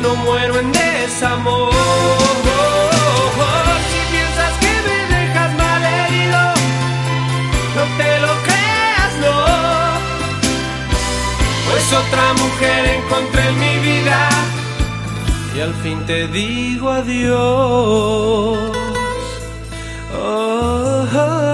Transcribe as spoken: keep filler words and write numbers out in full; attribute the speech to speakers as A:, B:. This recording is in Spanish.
A: no muero en desamor. Si piensas que me dejas mal herido, no te lo creas, no. Pues otra mujer encontré en mi vida y al fin te digo adiós. Oh, oh.